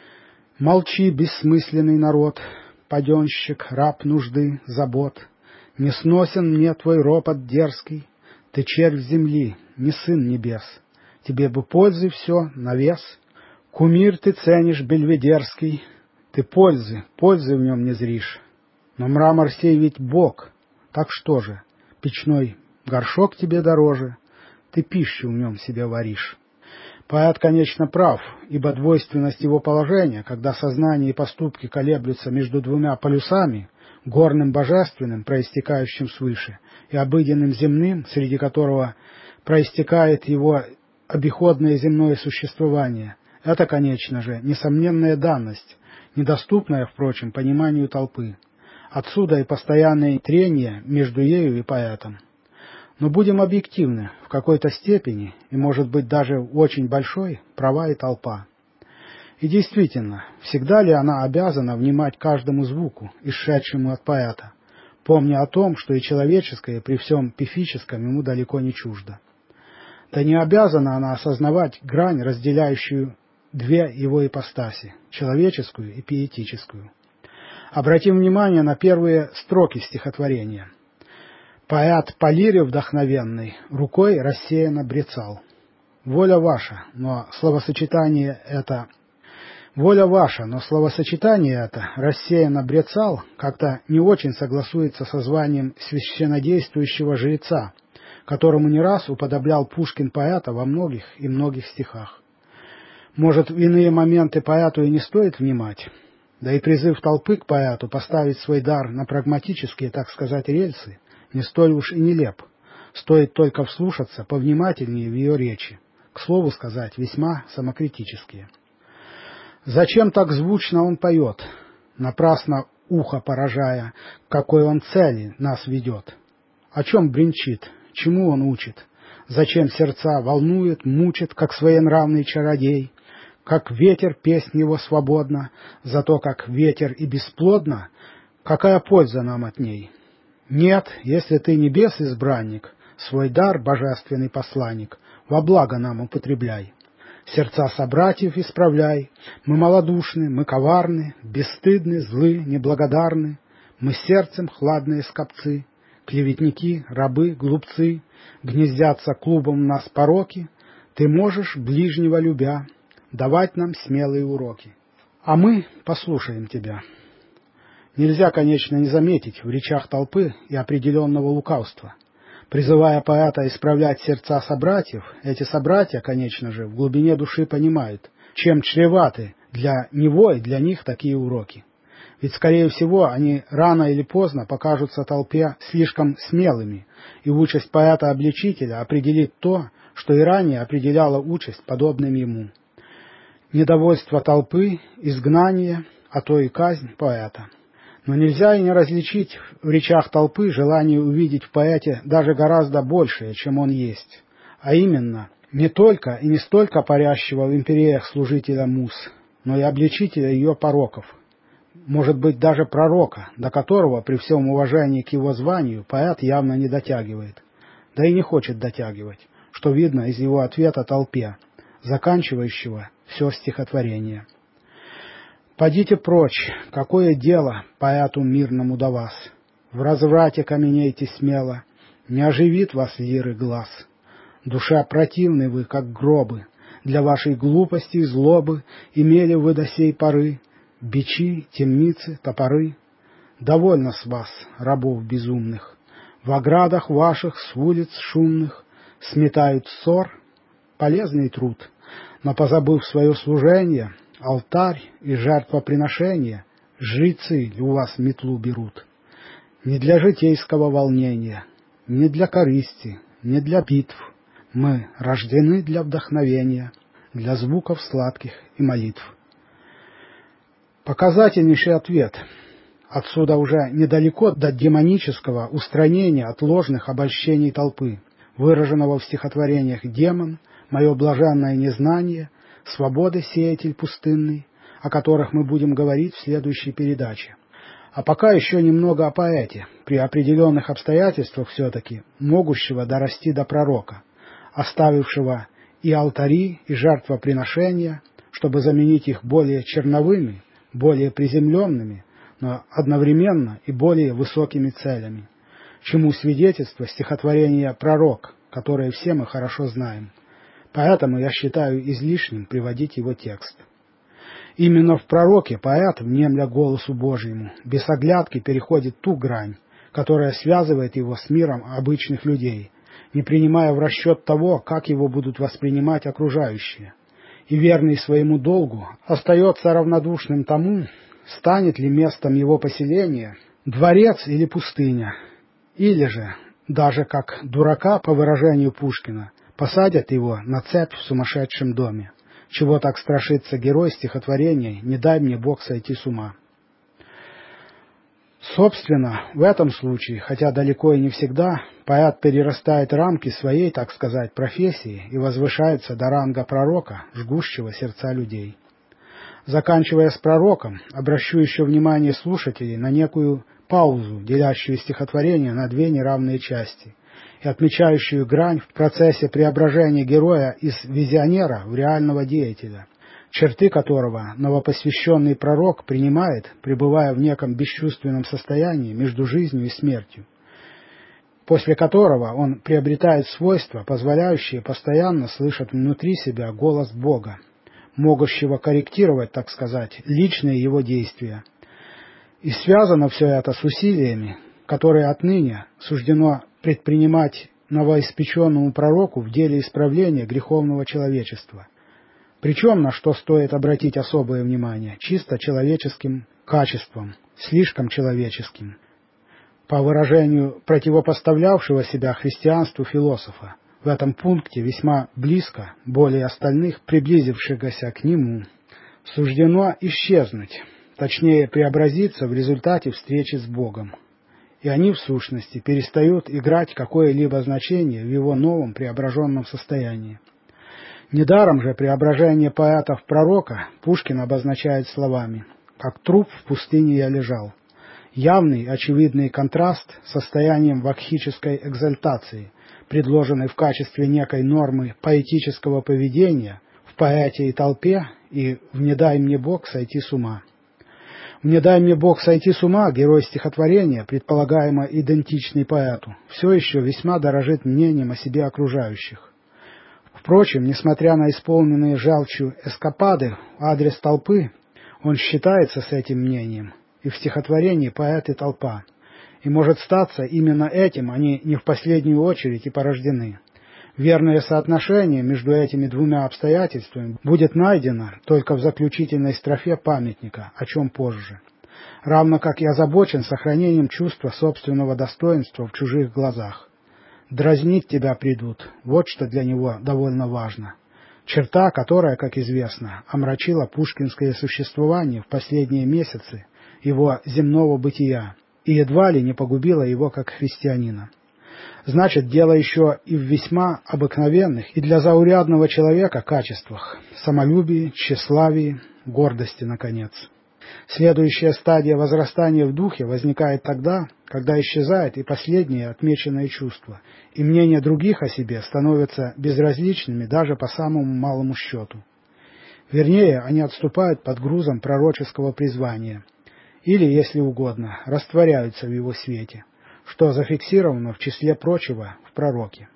Speaker 10: «Молчи, бессмысленный народ, паденщик, раб нужды, забот, Не сносен мне твой ропот дерзкий, ты червь земли, не сын небес. Тебе бы пользы все навес. Кумир ты ценишь бельведерский, ты пользы в нем не зришь. Но мрамор сей ведь Бог, так что же, печной горшок тебе дороже, ты пищу в нем себе варишь. Поэт, конечно, прав, ибо двойственность его положения, когда сознание и поступки колеблются между двумя полюсами, горным божественным, проистекающим свыше, и обыденным земным, среди которого проистекает его обиходное земное существование, это, конечно же, несомненная данность, недоступная, впрочем, пониманию толпы. Отсюда и постоянное трение между ею и поэтом. Но будем объективны, в какой-то степени, и, может быть, даже очень большой, права и толпа. И действительно, всегда ли она обязана внимать каждому звуку, исшедшему от поэта, помня о том, что и человеческое при всем пифическом ему далеко не чуждо? Да не обязана она осознавать грань, разделяющую две его ипостаси – человеческую и пиетическую. Обратим внимание на первые строки стихотворения. Поэт по лире вдохновенный рукой рассеянно брецал. Воля ваша, но словосочетание это рассеянно брецал как-то не очень согласуется со званием священнодействующего жреца, которому не раз уподоблял Пушкин поэта во многих и многих стихах. Может, в иные моменты поэту и не стоит внимать, да и призыв толпы к поэту поставить свой дар на прагматические, так сказать, рельсы не столь уж и нелеп, стоит только вслушаться повнимательнее в ее речи, к слову сказать, весьма самокритические. Зачем так звучно он поет, напрасно ухо поражая, какой он цели нас ведет? О чем бренчит, чему он учит? Зачем сердца волнует, мучит, как своенравный чародей? Как ветер песнь его свободна, зато как ветер и бесплодна, какая польза нам от ней? Нет, если ты небес избранник, свой дар божественный посланник, во благо нам употребляй. Сердца собратьев исправляй, мы малодушны, мы коварны, бесстыдны, злы, неблагодарны, мы сердцем хладные скопцы, клеветники, рабы, глупцы, гнездятся клубом в нас пороки, ты можешь, ближнего любя, давать нам смелые уроки. А мы послушаем тебя. Нельзя, конечно, не заметить в речах толпы и определенного лукавства. Призывая поэта исправлять сердца собратьев, эти собратья, конечно же, в глубине души понимают, чем чреваты для него и для них такие уроки. Ведь, скорее всего, они рано или поздно покажутся толпе слишком смелыми, и участь поэта-обличителя определит то, что и ранее определяло участь подобным ему. Недовольство толпы, изгнание, а то и казнь поэта. Но нельзя и не различить в речах толпы желание увидеть в поэте даже гораздо большее, чем он есть, а именно не только и не столько парящего в империях служителя муз, но и обличителя ее пороков, может быть даже пророка, до которого при всем уважении к его званию поэт явно не дотягивает, да и не хочет дотягивать, что видно из его ответа толпе, заканчивающего все стихотворение. «Подите прочь, какое дело поэту мирному до вас? В разврате каменейте смело, не оживит вас лиры глаз. Душа противны вы, как гробы, для вашей глупости и злобы имели вы до сей поры бичи, темницы, топоры. Довольно с вас, рабов безумных, в оградах ваших с улиц шумных сметают ссор, полезный труд, но позабыв свое служение, алтарь и жертвоприношение, жрецы у вас метлу берут. Не для житейского волнения, не для корысти, не для битв. Мы рождены для вдохновения, для звуков сладких и молитв». Показательнейший ответ. Отсюда уже недалеко до демонического устранения от ложных обольщений толпы, выраженного в стихотворениях «Демон», «Мое блаженное незнание», «Свободы сеятель пустынный», о которых мы будем говорить в следующей передаче. А пока еще немного о поэте, при определенных обстоятельствах все-таки могущего дорасти до пророка, оставившего и алтари, и жертвоприношения, чтобы заменить их более черновыми, более приземленными, но одновременно и более высокими целями. чему свидетельство стихотворения «Пророк», которое все мы хорошо знаем. Поэтому я считаю излишним приводить его текст. Именно в «Пророке» поэт, внемля голосу Божьему, без оглядки переходит ту грань, которая связывает его с миром обычных людей, не принимая в расчет того, как его будут воспринимать окружающие, и верный своему долгу остается равнодушным тому, станет ли местом его поселения дворец или пустыня, или же, даже как дурака, по выражению Пушкина, посадят его на цепь в сумасшедшем доме. Чего так страшится герой стихотворения «Не дай мне Бог сойти с ума». Собственно, в этом случае, хотя далеко и не всегда, поэт перерастает рамки своей, так сказать, профессии и возвышается до ранга пророка, жгущего сердца людей. Заканчивая с пророком, обращу еще внимание слушателей на некую паузу, делящую стихотворение на две неравные части, и отмечающую грань в процессе преображения героя из визионера в реального деятеля, черты которого новопосвященный пророк принимает, пребывая в неком бесчувственном состоянии между жизнью и смертью, после которого он приобретает свойства, позволяющие постоянно слышать внутри себя голос Бога, могущего корректировать, так сказать, личные его действия. И связано все это с усилиями, которые отныне суждено предпринимать новоиспеченному пророку в деле исправления греховного человечества. Причем, на что стоит обратить особое внимание, чисто человеческим качеством, слишком человеческим, по выражению противопоставлявшего себя христианству философа, в этом пункте весьма близко, более остальных, приблизившихся к нему, суждено исчезнуть, точнее преобразиться в результате встречи с Богом. И они, в сущности, перестают играть какое-либо значение в его новом преображенном состоянии. Недаром же преображение поэта в пророка Пушкин обозначает словами «как труп в пустыне я лежал». Явный, очевидный контраст с состоянием вакхической экзальтации, предложенной в качестве некой нормы поэтического поведения в поэте и толпе, и в «Не дай мне Бог сойти с ума». В «Не дай мне Бог сойти с ума» герой стихотворения, предполагаемо идентичный поэту, все еще весьма дорожит мнением о себе окружающих. Впрочем, несмотря на исполненные желчью эскапады в адрес толпы, он считается с этим мнением, и в стихотворении поэт и толпа, и может статься именно этим они не в последнюю очередь и порождены. Верное соотношение между этими двумя обстоятельствами будет найдено только в заключительной строфе памятника, о чем позже. Равно как и озабочен сохранением чувства собственного достоинства в чужих глазах. Дразнить тебя придут, вот что для него довольно важно. Черта, которая, как известно, омрачила пушкинское существование в последние месяцы его земного бытия и едва ли не погубила его как христианина. Значит, дело еще и в весьма обыкновенных и для заурядного человека качествах – самолюбии, тщеславии, гордости, наконец. Следующая стадия возрастания в духе возникает тогда, когда исчезает и последнее отмеченное чувство, и мнения других о себе становятся безразличными даже по самому малому счету. Вернее, они отступают под грузом пророческого призвания, или, если угодно, растворяются в его свете, что зафиксировано в числе прочего в пророке.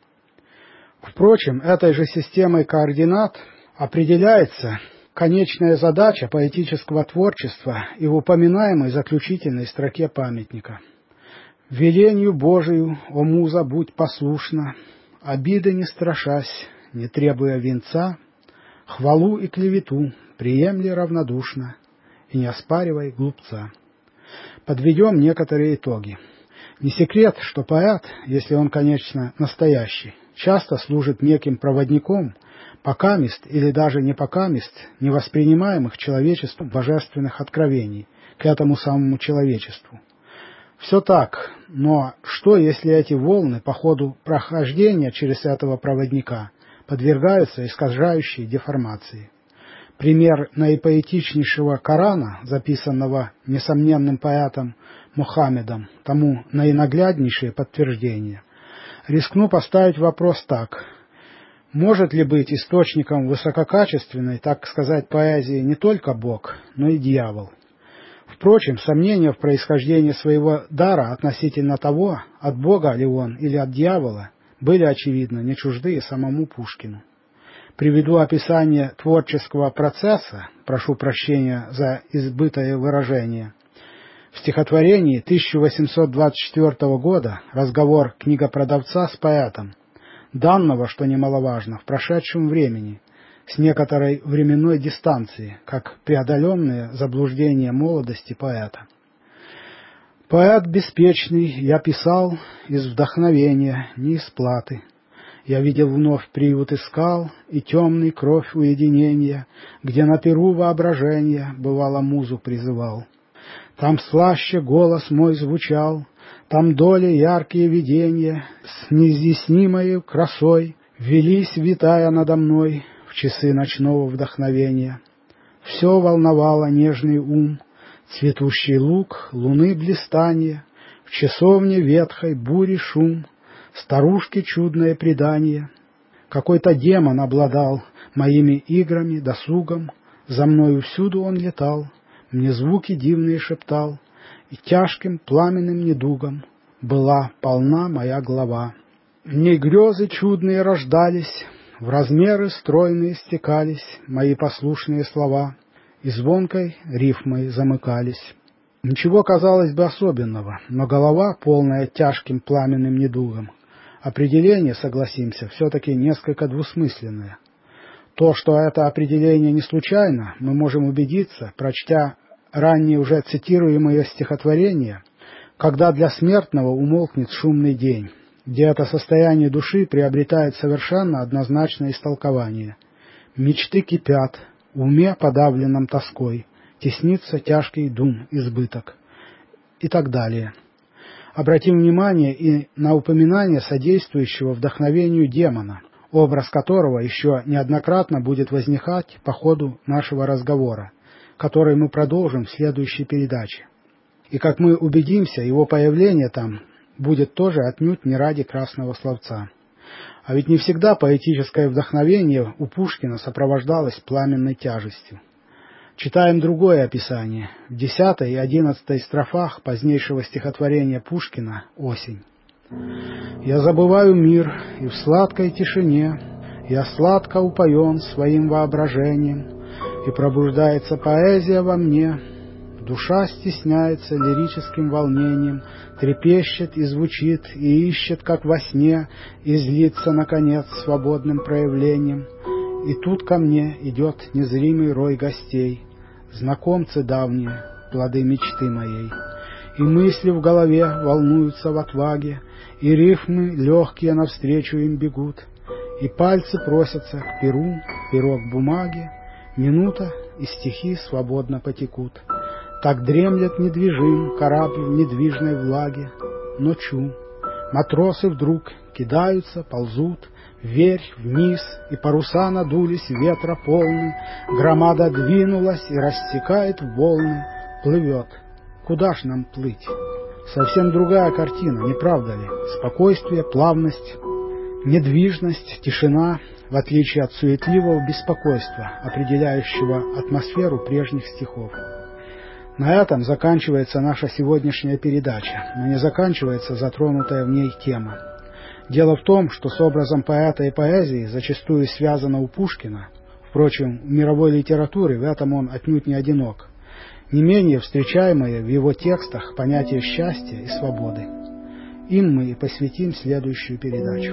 Speaker 10: Впрочем, этой же системой координат определяется конечная задача поэтического творчества и в упоминаемой заключительной строке памятника. «Велению Божию, о муза, будь послушна, обиды не страшась, не требуя венца, хвалу и клевету приемли равнодушно и не оспаривай глупца». Подведем некоторые итоги. Не секрет, что поэт, если он, конечно, настоящий, часто служит неким проводником покамест или даже не покамест невоспринимаемых человечеством божественных откровений к этому самому человечеству. Все так, но что, если эти волны по ходу прохождения через этого проводника подвергаются искажающей деформации? Пример наипоэтичнейшего Корана, записанного несомненным поэтом Мухаммедом, тому наинагляднейшее подтверждение. Рискну поставить вопрос так. Может ли быть источником высококачественной, так сказать, поэзии не только Бог, но и дьявол? В Впрочем, сомнения в происхождении своего дара относительно того, от Бога ли он или от дьявола, были, очевидно, не чужды и самому Пушкину. Приведу описание творческого процесса, прошу прощения за избытое выражение. В стихотворении 1824 года разговор книгопродавца с поэтом, данного, что немаловажно, в прошедшем времени, с некоторой временной дистанции, как преодоленное заблуждение молодости поэта. «Поэт беспечный, я писал из вдохновения, не из платы. Я видел вновь приют искал и темный кровь уединения, где на перу воображения бывало музу призывал. Там слаще голос мой звучал, там доли яркие видения с неизъяснимой красой велись, витая надо мной в часы ночного вдохновения. Все волновало нежный ум, цветущий луг, луны блистанье, в часовне ветхой бури шум, старушки чудное предание. Какой-то демон обладал моими играми, досугом, за мною всюду он летал, мне звуки дивные шептал, и тяжким пламенным недугом была полна моя голова. В ней грезы чудные рождались, в размеры стройные стекались мои послушные слова, и звонкой рифмой замыкались. Ничего, казалось бы, особенного, но голова, полная тяжким пламенным недугом, определение, согласимся, все-таки несколько двусмысленное. То, что это определение не случайно, мы можем убедиться, прочтя ранее уже цитируемое стихотворение «Когда для смертного умолкнет шумный день», где это состояние души приобретает совершенно однозначное истолкование. Мечты кипят, в уме, подавленном тоской, теснится тяжкий дум, избыток и так далее. Обратим внимание и на упоминание содействующего вдохновению демона, образ которого еще неоднократно будет возникать по ходу нашего разговора, который мы продолжим в следующей передаче. И, как мы убедимся, его появление там будет тоже отнюдь не ради красного словца. А ведь не всегда поэтическое вдохновение у Пушкина сопровождалось пламенной тяжестью. Читаем другое описание, в 10 и 11 строфах позднейшего стихотворения Пушкина «Осень». «Я забываю мир, и в сладкой тишине я сладко упоен своим воображением, и пробуждается поэзия во мне, душа стесняется лирическим волнением, трепещет и звучит, и ищет, как во сне, и злится, наконец, свободным проявлением. И тут ко мне идет незримый рой гостей, знакомцы давние, плоды мечты моей. И мысли в голове волнуются в отваге, и рифмы легкие навстречу им бегут, и пальцы просятся к перу, пирог бумаги, минута, и стихи свободно потекут. Так дремлет недвижим корабль в недвижной влаге, ночу. Матросы вдруг кидаются, ползут, вверх, вниз, и паруса надулись, ветра полны, громада двинулась и рассекает волны, плывет. Куда ж нам плыть? Совсем другая картина, не правда ли? Спокойствие, плавность, недвижность, тишина, в отличие от суетливого беспокойства, определяющего атмосферу прежних стихов. На этом заканчивается наша сегодняшняя передача, но не заканчивается затронутая в ней тема. Дело в том, что с образом поэта и поэзии зачастую связано у Пушкина, впрочем, в мировой литературе в этом он отнюдь не одинок, не менее встречаемое в его текстах понятие счастья и свободы. Им мы и посвятим следующую передачу.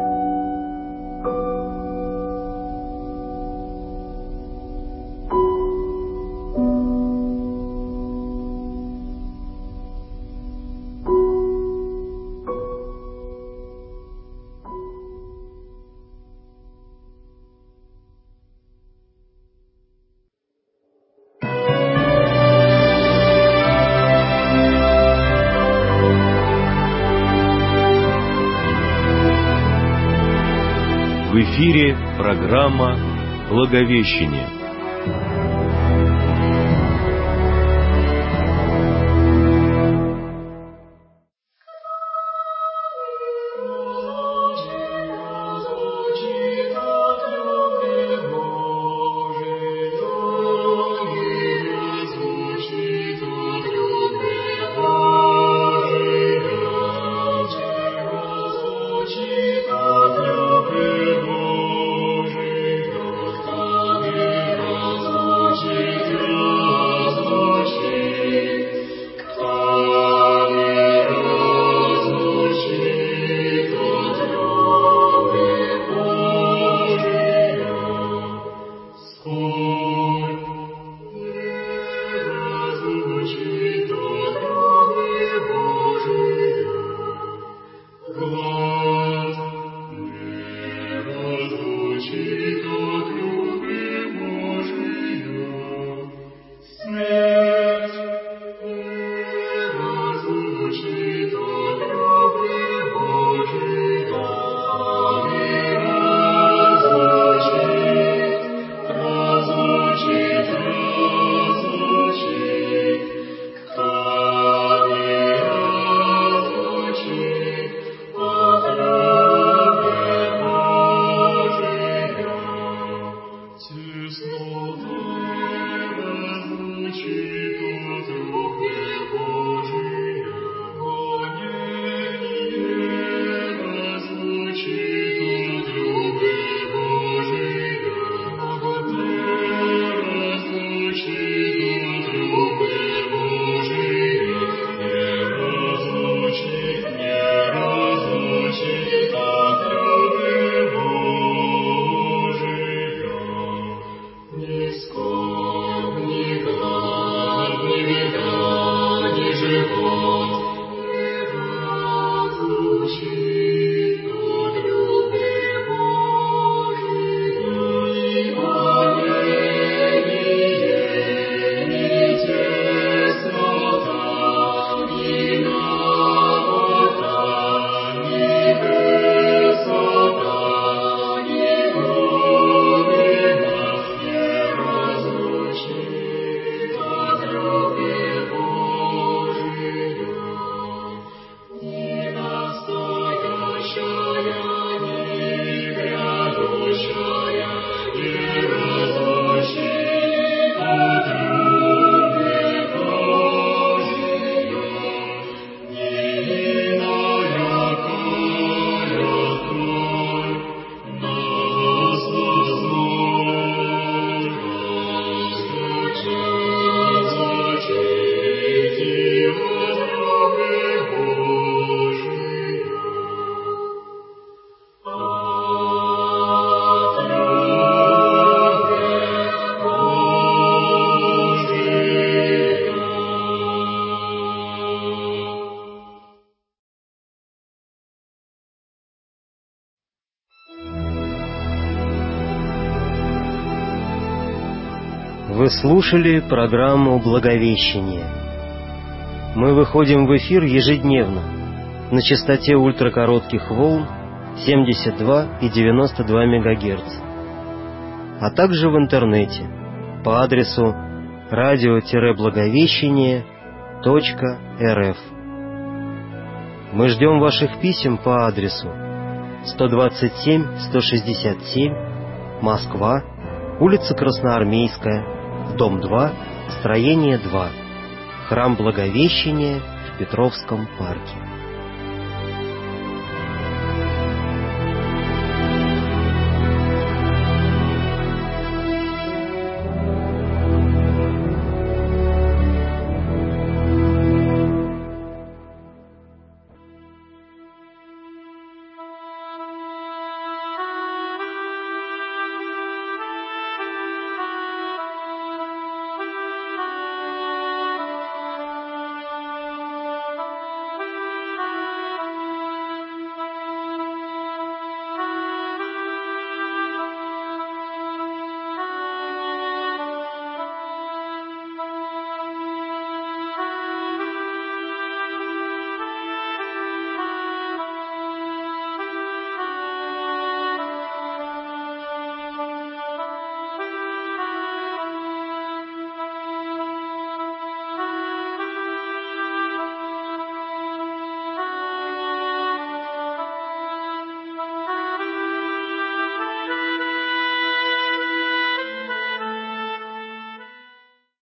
Speaker 4: В эфире программа «Благовещение».
Speaker 11: Звучит
Speaker 2: Вы слушали программу «Благовещение». Мы выходим в эфир ежедневно на частоте ультракоротких волн 72 и 92 МГц, а также в интернете по адресу radio-благовещение.рф. Мы ждем ваших писем по адресу 127-167, Москва, улица Красноармейская, дом 2, строение 2, храм Благовещения в Петровском парке.